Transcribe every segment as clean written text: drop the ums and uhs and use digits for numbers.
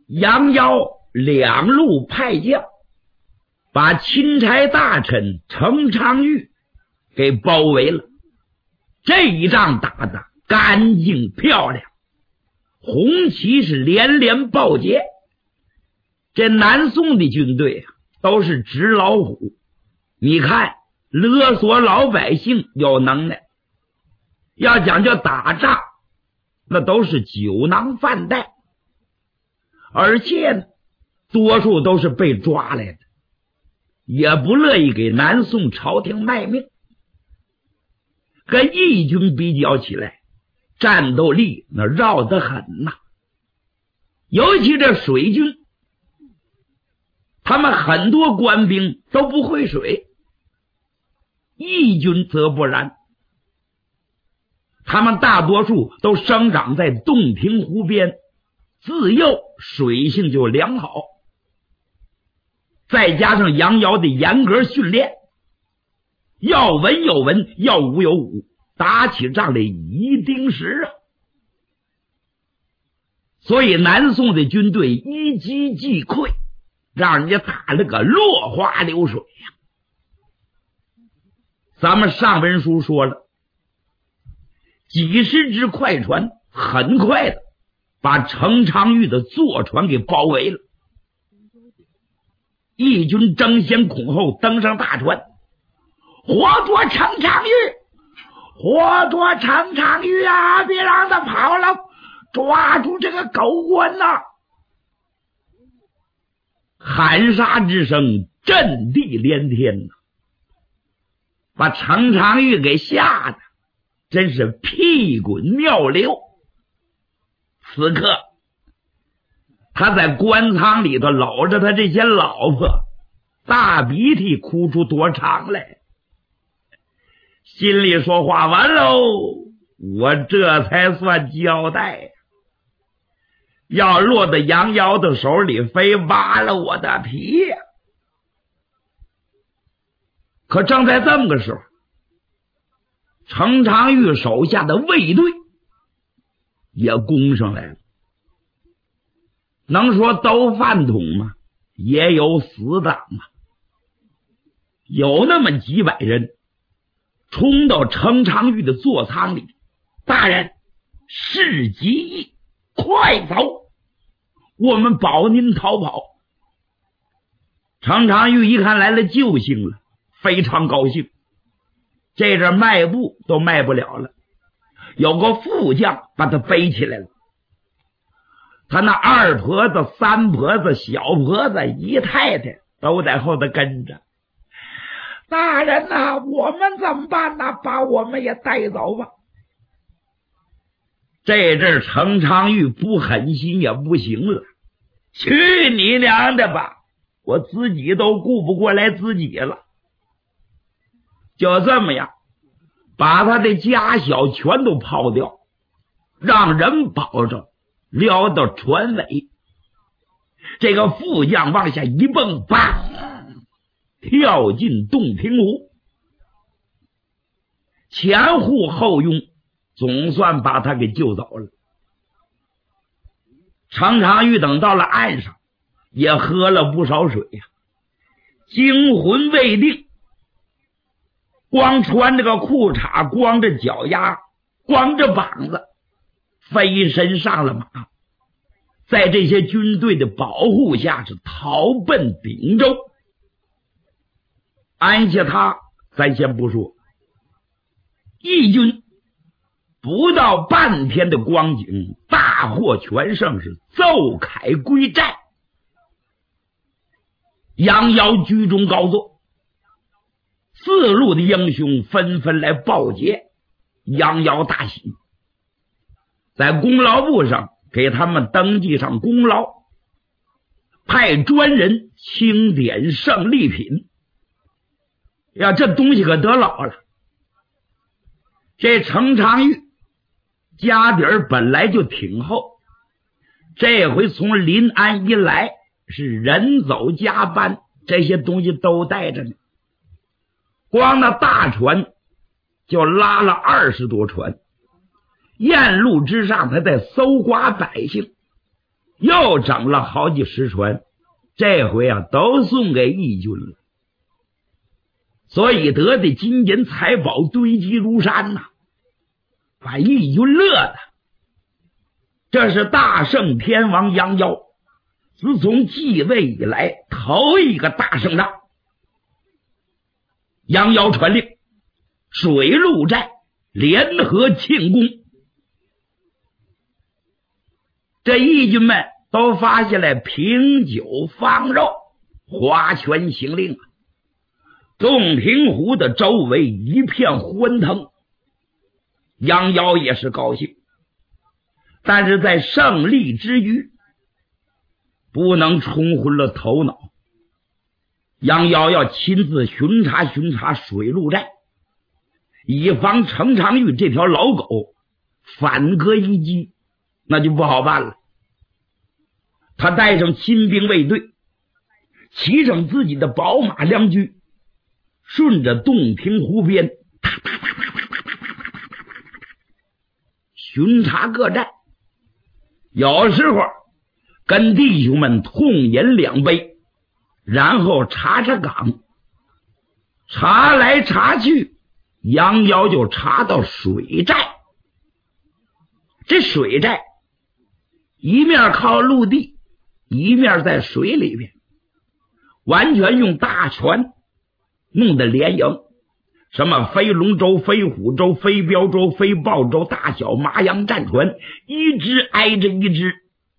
杨妖两路派将，把钦差大臣程昌玉给包围了。这一仗打得干净漂亮，红旗是连连报捷。这南宋的军队都是纸老虎，你看勒索老百姓有能耐，要讲究打仗那都是酒囊饭袋，而且呢多数都是被抓来的，也不乐意给南宋朝廷卖命。跟义军比较起来，战斗力那绕得很呐。尤其这水军，他们很多官兵都不会水，义军则不然，他们大多数都生长在洞庭湖边，自幼水性就良好，再加上杨瑶的严格训练，要文有文，要武有武，打起仗来一定实啊。所以南宋的军队一击即溃，让人家打了个落花流水呀。咱们上文书说了，几十只快船很快的把程昌玉的坐船给包围了。义军争先恐后登上大船，活捉程昌玉，活捉程昌玉啊，别让他跑了，抓住这个狗官呐！喊杀之声震地连天呐，把程昌玉给吓得真是屁滚尿流。此刻他在官舱里头搂着他这些老婆，大鼻涕哭出多长来，心里说话完喽，我这才算交代，要落到杨瑶的手里，非挖了我的皮呀！可正在这么个时候，程昌玉手下的卫队也攻上来了。能说都饭桶吗？也有死党啊！有那么几百人冲到程昌玉的座舱里，大人，事急意，快走，我们保您逃跑。程昌玉一看来了救星了，非常高兴，这阵迈步都迈不了了，有个副将把他背起来了。他那二婆子、三婆子、小婆子、姨太太都在后头跟着。大人呐，我们怎么办呢？把我们也带走吧。这阵程昌玉不狠心也不行了，去你娘的吧，我自己都顾不过来自己了。就这么样，把他的家小全都抛掉，让人保着，撩到船尾，这个副将往下一蹦，砰，跳进洞庭湖，前呼后拥，总算把他给救走了。程昌玉等到了岸上，也喝了不少水呀，惊魂未定，光穿着个裤衩，光着脚丫，光着膀子，飞身上了马，在这些军队的保护下是逃奔秉州。安下他咱先不说，义军不到半天的光景，大获全胜，是奏凯归寨。杨瑶居中高坐，四路的英雄纷纷来报捷，杨瑶大喜，在功劳簿上给他们登记上功劳，派专人清点胜利品。呀，这东西可得老了。这程昌玉家底儿本来就挺厚，这回从临安一来，是人走家搬，这些东西都带着呢。光那大船就拉了20多船，沿路之上他在搜刮百姓， 又整了好几十船，这回啊都送给义军了。所以得的金银财宝堆积如山呐，把义军乐的。这是大圣天王杨妖自从继位以来头一个大胜仗。杨妖传令，水陆寨联合庆功。这义军们都发下来品酒放肉，划拳行令啊！洞庭湖的周围一片欢腾，杨妖也是高兴，但是在胜利之余不能冲昏了头脑。杨妖要亲自巡查水陆寨，以防程长玉这条老狗反戈一击，那就不好办了。他带上亲兵卫队，骑上自己的宝马良驹，顺着洞庭湖边巡查各寨，有时候跟弟兄们痛饮2杯，然后查岗。查来查去，杨妖就查到水寨。这水寨一面靠陆地，一面在水里边，完全用大船弄的联营，什么飞龙舟、飞虎舟、飞镖舟、飞豹舟，大小麻洋战船一只挨着一只，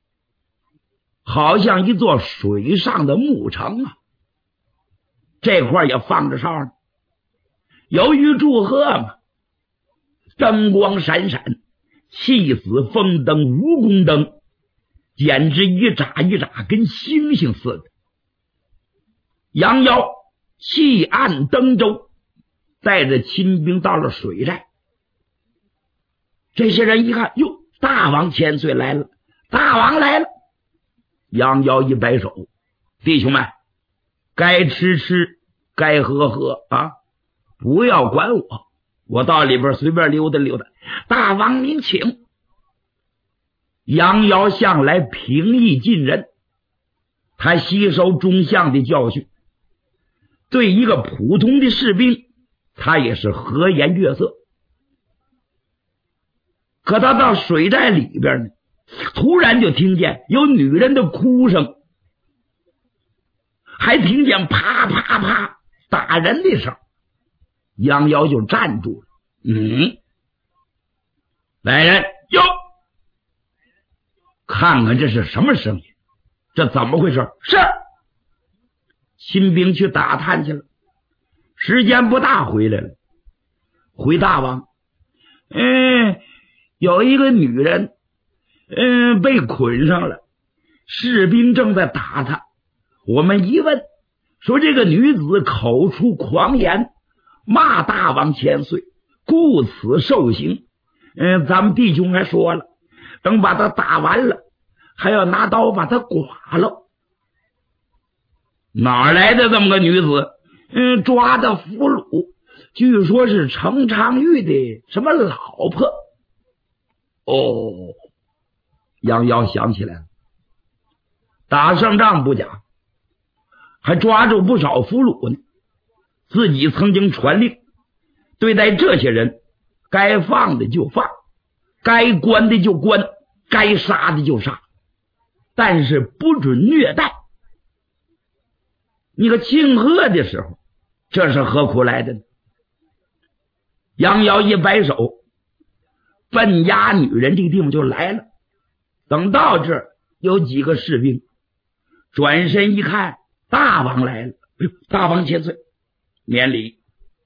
好像一座水上的牧城啊。这块也放着哨呢。由于祝贺嘛，灯光闪闪，气死风灯、蜈蚣灯，简直一眨一眨跟星星似的。杨妖弃岸登舟，带着亲兵到了水寨。这些人一看，哟，大王千岁来了，大王来了。杨妖一摆手，弟兄们，该吃吃，该喝喝啊，不要管我，我到里边随便溜达溜达，大王您请。杨妖向来平易近人，他吸收中相的教训，对一个普通的士兵他也是和颜悦色。可他到水寨里边呢，突然就听见有女人的哭声，还听见啪啪啪打人的声。杨妖就站住了。来人，哟，看看这是什么声音，这怎么回事？是新兵去打探去了，时间不大回来了。回大王，有一个女人被捆上了，士兵正在打她。我们一问，说这个女子口出狂言，骂大王千岁，故此受刑。咱们弟兄还说了，等把他打完了，还要拿刀把他剐了。哪来的这么个女子？抓的俘虏，据说是程长玉的什么老婆。杨妖想起来了，打胜仗不假，还抓住不少俘虏呢。自己曾经传令，对待这些人，该放的就放，该关的就关，该杀的就杀，但是不准虐待。你个庆贺的时候，这是何苦来的呢？杨瑶一摆手，奔押女人这个地方就来了。等到这儿，有几个士兵转身一看，大王来了。大王千岁，免礼。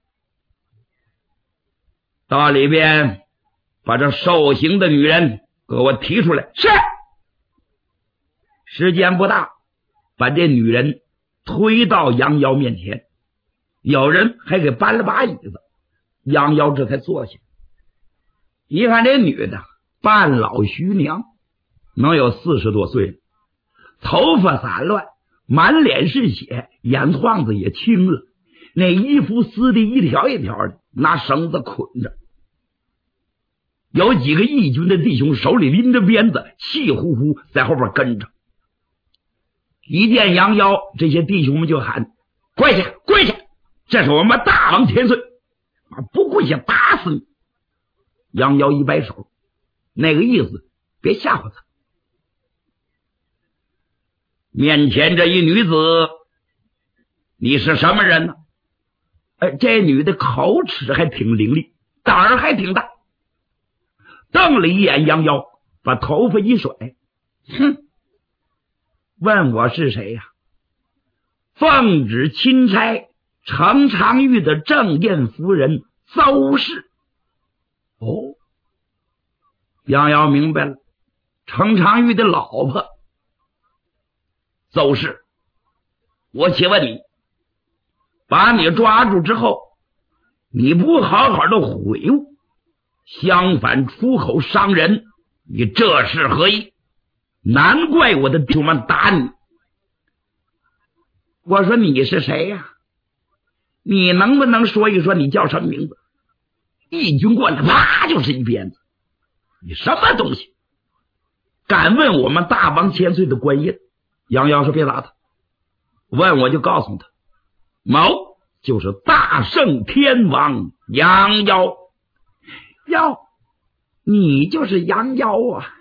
到里边把这受刑的女人给我提出来。是。时间不大，把这女人推到杨瑶面前，有人还给搬了把椅子，杨瑶这才坐下。一看这女的半老徐娘，能有40多岁了，头发散乱，满脸是血，眼眶子也青了，那衣服撕的一条一条的，拿绳子捆着。 有几个义军的弟兄手里拎着鞭子，气呼呼在后边跟着。一见杨妖，这些弟兄们就喊：跪下，跪下！这是我们大王千岁，不跪下打死你！杨妖一摆手，那个意思，别吓唬他。面前这一女子，你是什么人呢？这女的口齿还挺伶俐，胆儿还挺大，瞪了一眼杨妖，把头发一甩，哼，问我是谁呀？奉旨钦差程长玉的正印夫人邹氏。哦，杨瑶明白了，程长玉的老婆邹氏。我且问你，把你抓住之后，你不好好的悔悟，相反出口伤人，你这是何意？难怪我的弟兄们打你。我说你是谁呀？你能不能说一说你叫什么名字？义军过来，啪就是一鞭子。你什么东西？敢问我们大王千岁的官印？杨瑶说别打他，问我就告诉他，某就是大圣天王杨妖。妖，你就是杨妖啊！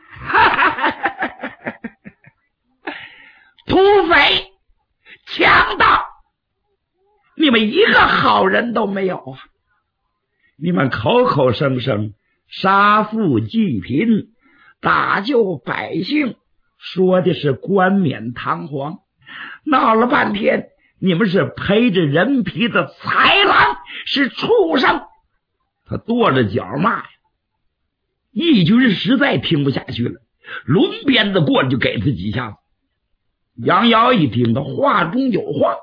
土匪强盗，你们一个好人都没有啊！你们口口声声杀富济贫，打救百姓，说的是冠冕堂皇，闹了半天你们是披着人皮的豺狼，是畜生。他跺着脚骂呀。义军实在听不下去了，抡鞭子过来就给他几下子。杨瑶一听他话中有话，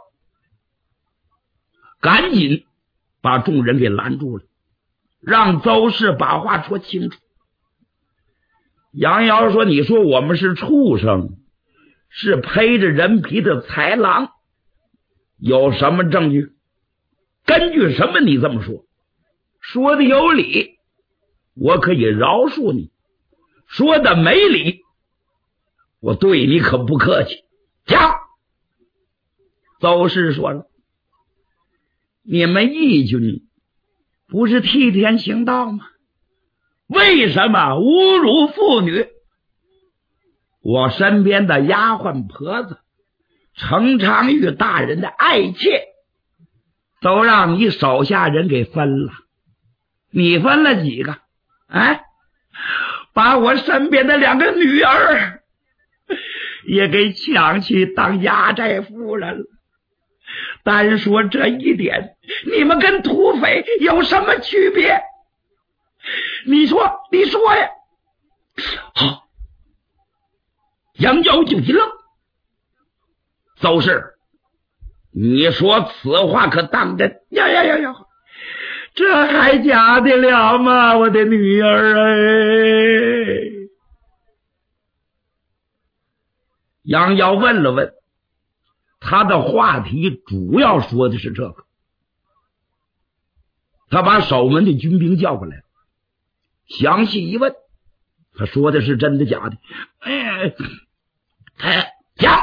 赶紧把众人给拦住了，让邹氏把话说清楚。杨瑶说，你说我们是畜生，是披着人皮的豺狼，有什么证据？根据什么你这么说？说的有理，我可以饶恕你；说的没理，我对你可不客气。讲。邹氏说了，你们义军不是替天行道吗？为什么侮辱妇女？我身边的丫鬟婆子程长玉大人的爱妾都让你手下人给分了，你分了几个？把我身边的2个女儿也给抢去当压寨夫人了。单说这一点，你们跟土匪有什么区别？你说呀！好，杨瑶就一愣。邹氏，你说此话可当真？呀，这还假的了吗？我的女儿杨瑶问了问，他的话题主要说的是这个。他把守门的军兵叫过来，详细一问，他说的是真的假的？讲。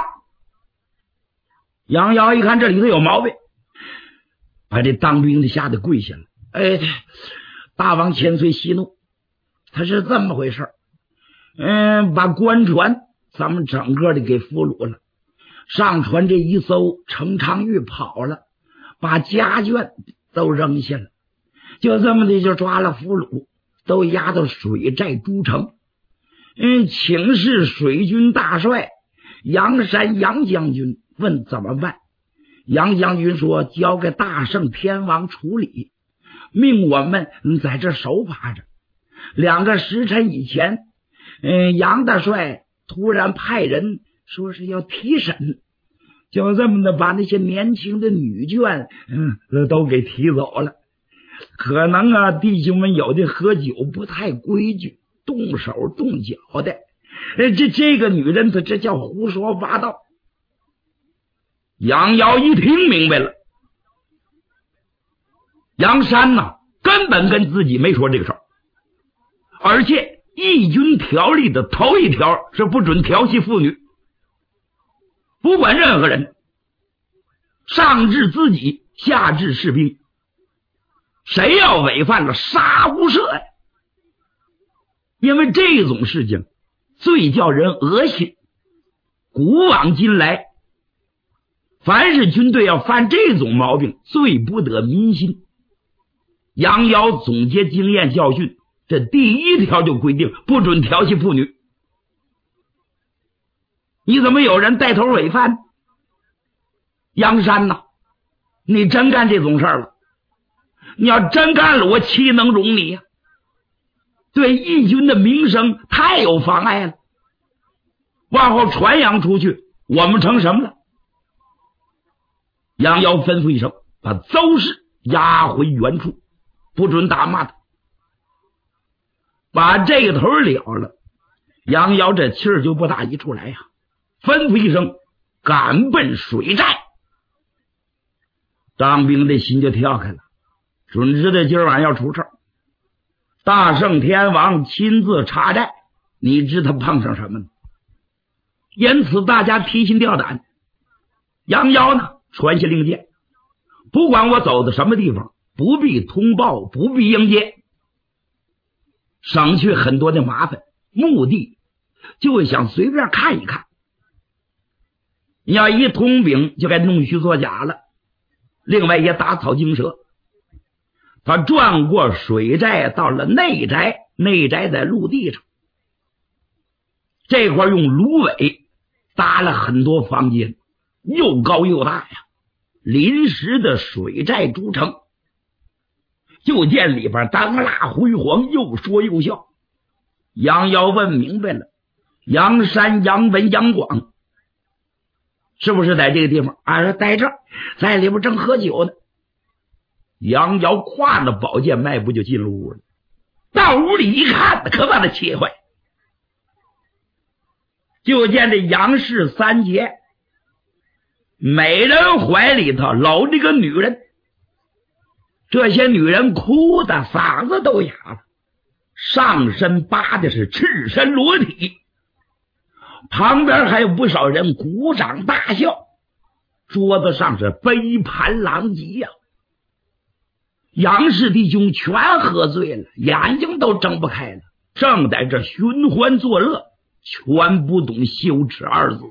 杨瑶一看这里头有毛病，把这当兵的吓得跪下了。大王千岁息怒，他是这么回事。把官船咱们整个的给俘虏了，上船这一艘程长玉跑了，把家眷都扔下了，就这么的就抓了俘虏，都押到水寨都城。请示水军大帅杨山杨将军，问怎么办。杨将军说交给大圣天王处理，命我们在这守把着。2个时辰以前，杨大帅突然派人说是要提审，就这么的把那些年轻的女眷都给提走了。可能弟兄们有的喝酒不太规矩，动手动脚的。这个女人她这叫胡说八道。杨瑶一听明白了，杨山根本跟自己没说这个事儿， 而且义军条例的头一条是不准调戏妇女，不管任何人，上至自己，下至士兵，谁要违反了，杀无赦呀！因为这种事情最叫人恶心。古往今来，凡是军队要犯这种毛病，最不得民心。杨瑶总结经验教训，这第一条就规定不准调戏妇女。你怎么有人带头违反？杨山呐，你真干这种事儿了，你要真干了，我岂能容你呀？对义军的名声太有妨碍了，往后传扬出去，我们成什么了？杨瑶吩咐一声，把邹氏押回原处，不准打骂他。把这个头了了，杨瑶这气儿就不大一处来呀，吩咐一声，赶奔水寨。张兵的心就跳开了，准知道今儿晚上要出事儿。大圣天王亲自查寨，你知他碰上什么呢？因此大家提心吊胆。杨瑶呢，传下令箭，不管我走到什么地方，不必通报，不必迎接，省去很多的麻烦，目的就是想随便看一看。你要一通禀，就该弄虚作假了。另外也打草惊蛇。他转过水寨，到了内宅，内宅在陆地上，这块用芦苇搭了很多房间，又高又大呀，临时的水寨筑成。就见里边当蜡辉煌，又说又笑。杨瑶问明白了，杨山、杨文、杨广是不是在这个地方？说在这儿，在里边正喝酒呢。杨瑶挎着宝剑迈步就进了屋了，到屋里一看，可把他气坏。就见这杨氏三杰，每人怀里头搂着个女人，这些女人哭的嗓子都哑了，上身扒的是赤身裸体，旁边还有不少人鼓掌大笑，桌子上是杯盘狼藉呀。杨氏弟兄全喝醉了，眼睛都睁不开了，正在这寻欢作乐，全不懂羞耻二字。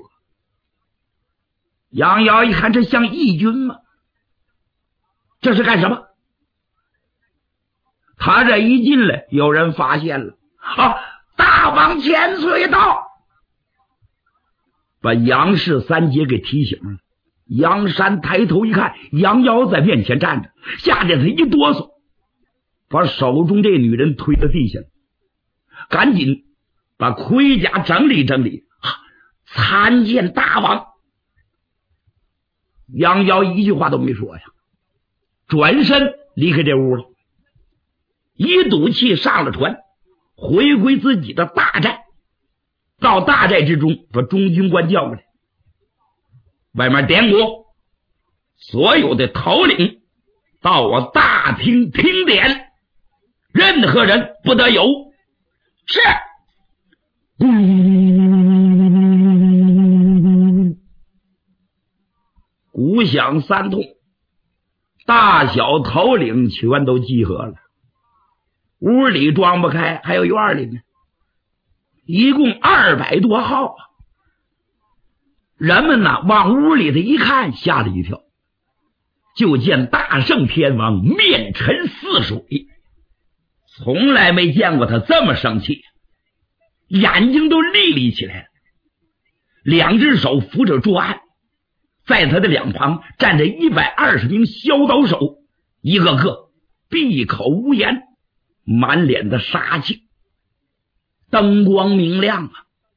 杨瑶一看，这像义军吗？这是干什么？他这一进来，有人发现了，大王千岁到，把杨氏三杰给提醒了。杨山抬头一看，杨瑶在面前站着，吓得他一哆嗦，把手中这女人推到地下，赶紧把盔甲整理整理，参见大王。杨瑶一句话都没说呀，转身离开这屋了，一赌气上了船，回归自己的大寨。到大寨之中，把中军官叫过来，外面点鼓，所有的头领到我大厅听点，任何人不得有。是。鼓响三通，大小头领全都集合了。屋里装不开，还有院里呢，一共200多号啊。人们呢往屋里头一看，吓了一跳，就见大圣天王面沉似水，从来没见过他这么生气，眼睛都立立起来了，两只手扶着桌案，在他的两旁站着120名削刀手，一个个闭口无言，满脸的杀气，灯光明亮啊。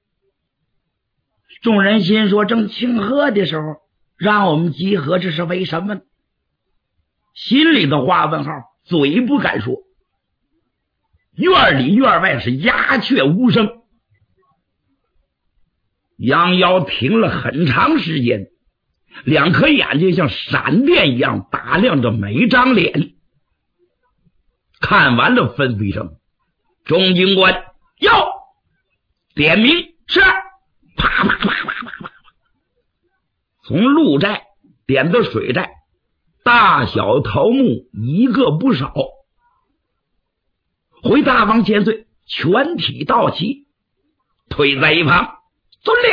众人心说，正庆贺的时候让我们集合，这是为什么呢？心里的话问号，嘴不敢说。院里院外是鸦雀无声。杨瑶停了很长时间，两颗眼睛像闪电一样打量着每张脸，看完了吩咐一声， 众军官要点名是，啪啪啪啪啪啪，从陆寨点到水寨，大小头目一个不少，回大王千岁全体到齐，退在一旁，遵令。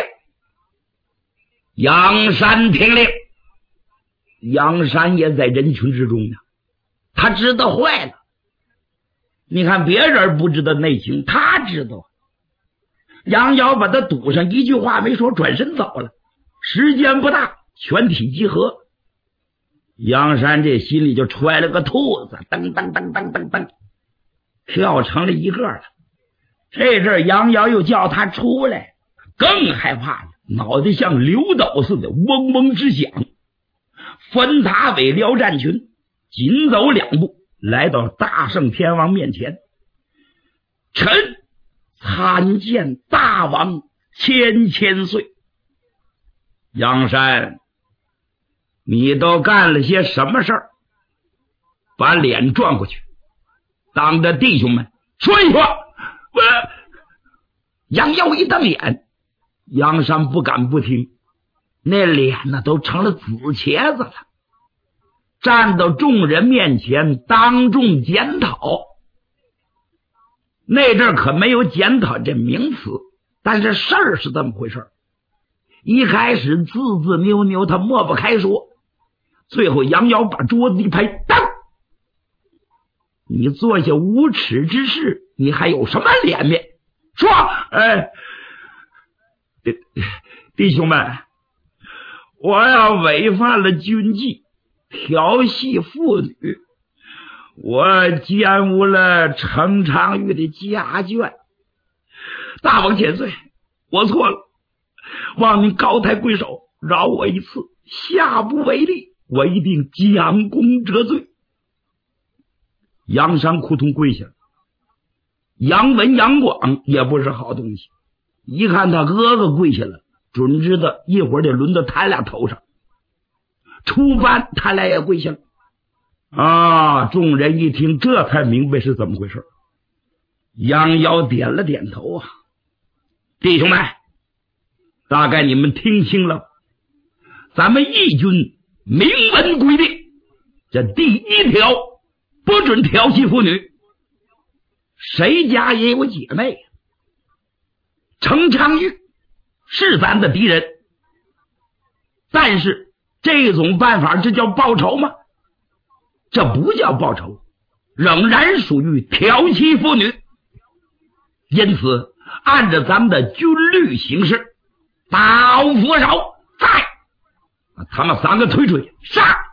杨山听令。杨山也在人群之中呢，他知道坏了。你看别人不知道内情，他知道。杨瑶把他堵上，一句话没说，转身走了。时间不大，全体集合。杨山这心里就揣了个兔子，噔噔噔噔噔噔，跳成了一个了。这阵杨瑶又叫他出来，更害怕了，脑袋像刘斗似的嗡嗡直响。分塔尾撩战群，紧走2步，来到大圣天王面前。臣参见大王千岁。杨山，你都干了些什么事儿？把脸转过去，当着弟兄们说一说。杨耀一瞪眼，杨山不敢不听，那脸呢都成了紫茄子了，站到众人面前当众检讨。那阵可没有检讨这名词，但是事儿是这么回事。一开始字字扭扭，他抹不开说，最后杨瑶把桌子一拍，当！你做下无耻之事，你还有什么脸面？说，弟兄们，我要违反了军纪，调戏妇女，我玷污了程昌玉的家眷。大王千岁，我错了，望您高抬贵手，饶我一次，下不为例，我一定将功折罪。杨山扑通跪下了。杨文、杨广也不是好东西，一看他哥哥跪下了，准知道一会儿得轮到他俩头上。出班他俩也跪下了啊！众人一听，这才明白是怎么回事。杨瑶点了点头啊，弟兄们，大概你们听清了，咱们义军明文规定，这第1条不准调戏妇女。谁家也有姐妹，程昌玉是咱的敌人，但是这种办法这叫报仇吗？这不叫报仇，仍然属于调戏妇女。因此按照咱们的军律行事，刀斧手在，他们3个推出去杀。